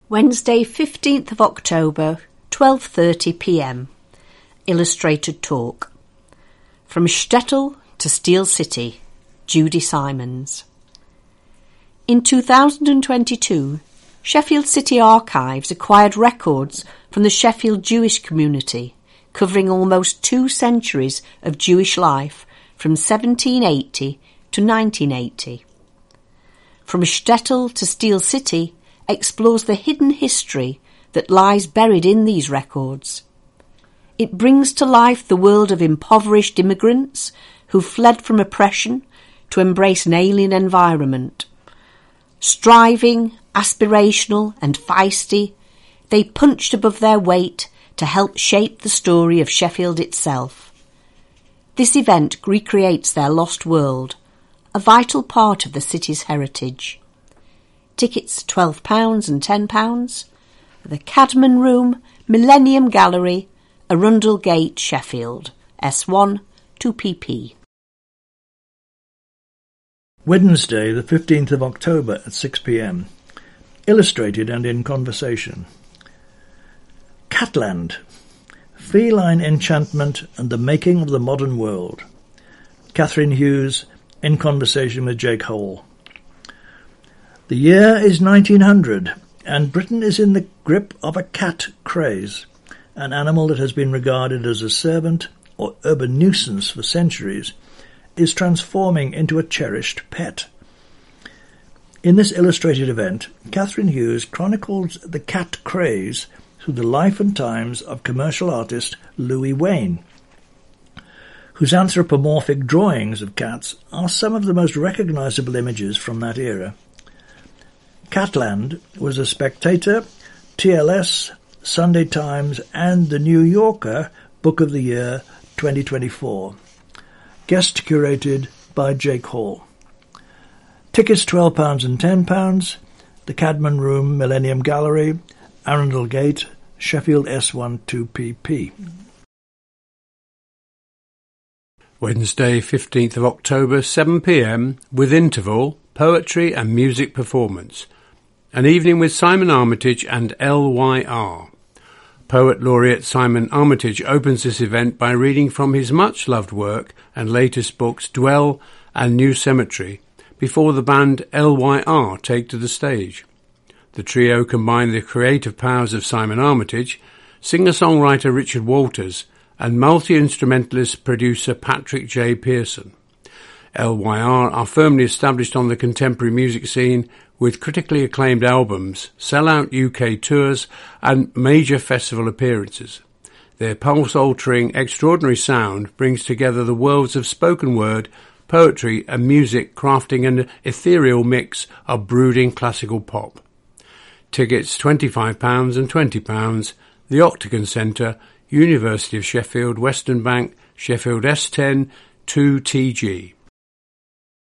Wednesday, 15th of October, 12:30 p.m. Illustrated talk. From Shtetl to Steel City, Judy Simons. In 2022, Sheffield City Archives acquired records from the Sheffield Jewish community, covering almost 2 centuries of Jewish life from 1780 to 1980. From Shtetl to Steel City explores the hidden history that lies buried in these records. It brings to life the world of impoverished immigrants who fled from oppression to embrace an alien environment. Striving, aspirational and feisty, they punched above their weight to help shape the story of Sheffield itself. This event recreates their lost world, a vital part of the city's heritage. Tickets £12 and £10. The Cadman Room, Millennium Gallery, Arundel Gate, Sheffield, S1 2PP. Wednesday, the 15th of October at 6 p.m. Illustrated and in conversation. Catland. Feline enchantment and the making of the modern world. Catherine Hughes in conversation with Jake Hole. The year is 1900, and Britain is in the grip of a cat craze, an animal that has been regarded as a servant or urban nuisance for centuries, is transforming into a cherished pet. In this illustrated event, Catherine Hughes chronicles the cat craze through the life and times of commercial artist Louis Wain, whose anthropomorphic drawings of cats are some of the most recognisable images from that era. Catland was a Spectator, TLS, Sunday Times and The New Yorker Book of the Year 2024. Guest curated by Jake Hall. Tickets £12 and £10. The Cadman Room, Millennium Gallery, Arundel Gate, Sheffield S1 2PP. Wednesday, 15th of October, 7 p.m, with interval, poetry and music performance. An evening with Simon Armitage and LYR. Poet Laureate Simon Armitage opens this event by reading from his much-loved work and latest books Dwell and New Cemetery before the band LYR take to the stage. The trio combine the creative powers of Simon Armitage, singer-songwriter Richard Walters and multi-instrumentalist producer Patrick J. Pearson. LYR are firmly established on the contemporary music scene with critically acclaimed albums, sell-out UK tours and major festival appearances. Their pulse-altering, extraordinary sound brings together the worlds of spoken word, poetry and music, crafting an ethereal mix of brooding classical pop. Tickets £25 and £20, the Octagon Centre, University of Sheffield, Western Bank, Sheffield S10 2TG.